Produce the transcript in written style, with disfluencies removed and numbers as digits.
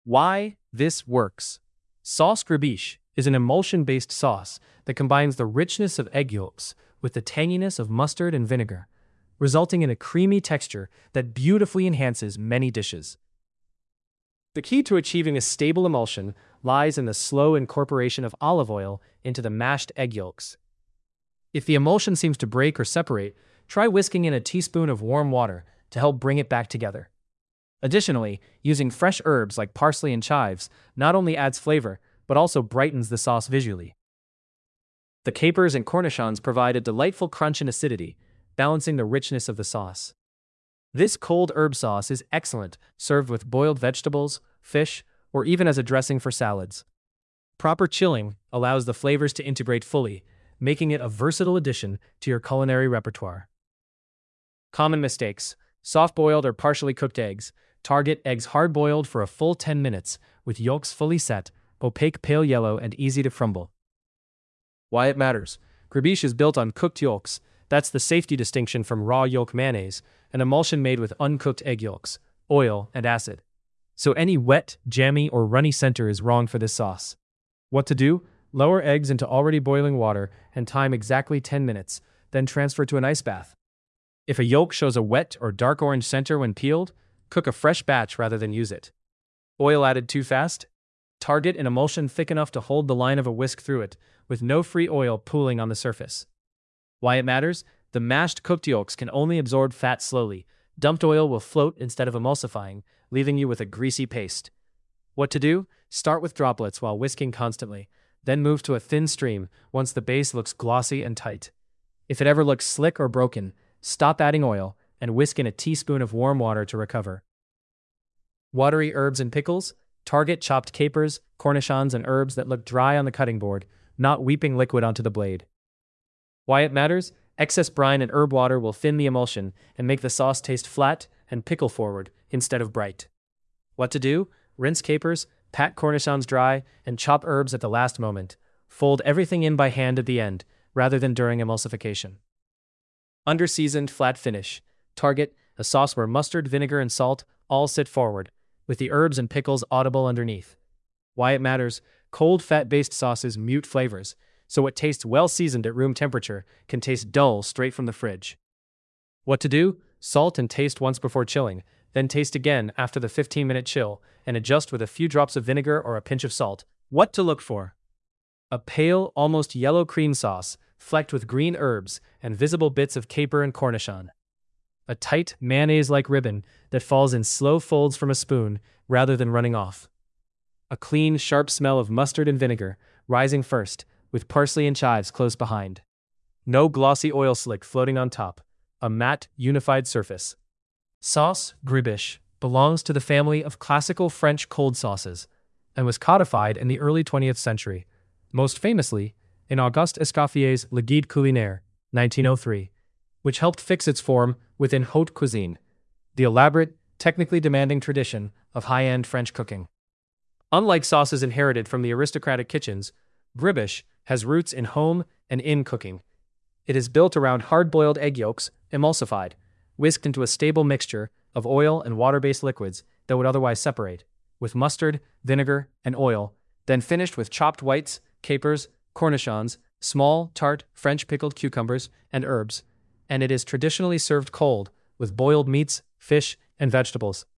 Why this works. Sauce Gribiche is an emulsion-based sauce that combines the richness of egg yolks with the tanginess of mustard and vinegar, resulting in a creamy texture that beautifully enhances many dishes. The key to achieving a stable emulsion lies in the slow incorporation of olive oil into the mashed egg yolks. If the emulsion seems to break or separate, try whisking in a teaspoon of warm water to help bring it back together. Additionally, using fresh herbs like parsley and chives not only adds flavor, but also brightens the sauce visually. The capers and cornichons provide a delightful crunch and acidity, balancing the richness of the sauce. This cold herb sauce is excellent served with boiled vegetables, fish, or even as a dressing for salads. Proper chilling allows the flavors to integrate fully, making it a versatile addition to your culinary repertoire. Common mistakes: soft-boiled or partially cooked eggs. Target eggs hard-boiled for a full 10 minutes, with yolks fully set, opaque pale yellow and easy to crumble. Why it matters. Gribiche is built on cooked yolks. That's the safety distinction from raw yolk mayonnaise, an emulsion made with uncooked egg yolks, oil, and acid. So any wet, jammy, or runny center is wrong for this sauce. What to do? Lower eggs into already boiling water and time exactly 10 minutes, then transfer to an ice bath. If a yolk shows a wet or dark orange center when peeled, cook a fresh batch rather than use it. Oil added too fast? Target an emulsion thick enough to hold the line of a whisk through it, with no free oil pooling on the surface. Why it matters? The mashed cooked yolks can only absorb fat slowly. Dumped oil will float instead of emulsifying, leaving you with a greasy paste. What to do? Start with droplets while whisking constantly, then move to a thin stream once the base looks glossy and tight. If it ever looks slick or broken, stop adding oil and whisk in a teaspoon of warm water to recover. Watery herbs and pickles. Target chopped capers, cornichons, and herbs that look dry on the cutting board, not weeping liquid onto the blade. Why it matters? Excess brine and herb water will thin the emulsion and make the sauce taste flat and pickle forward instead of bright. What to do? Rinse capers, pat cornichons dry, and chop herbs at the last moment. Fold everything in by hand at the end, rather than during emulsification. Under-seasoned flat finish. Target a sauce where mustard, vinegar, and salt all sit forward, with the herbs and pickles audible underneath. Why it matters? Cold fat-based sauces mute flavors, so what tastes well-seasoned at room temperature can taste dull straight from the fridge. What to do? Salt and taste once before chilling, then taste again after the 15-minute chill, and adjust with a few drops of vinegar or a pinch of salt. What to look for? A pale, almost yellow cream sauce, flecked with green herbs and visible bits of caper and cornichon. A tight, mayonnaise-like ribbon that falls in slow folds from a spoon rather than running off. A clean, sharp smell of mustard and vinegar, rising first, with parsley and chives close behind. No glossy oil slick floating on top. A matte, unified surface. Sauce Gribiche belongs to the family of classical French cold sauces and was codified in the early 20th century, most famously in Auguste Escoffier's Le Guide Culinaire, 1903, which helped fix its form within haute cuisine, the elaborate, technically demanding tradition of high-end French cooking. Unlike sauces inherited from the aristocratic kitchens, Gribiche has roots in home and inn cooking. It is built around hard-boiled egg yolks, emulsified, whisked into a stable mixture of oil and water-based liquids that would otherwise separate, with mustard, vinegar, and oil, then finished with chopped whites, capers, cornichons, small, tart, French pickled cucumbers, and herbs, and it is traditionally served cold, with boiled meats, fish, and vegetables.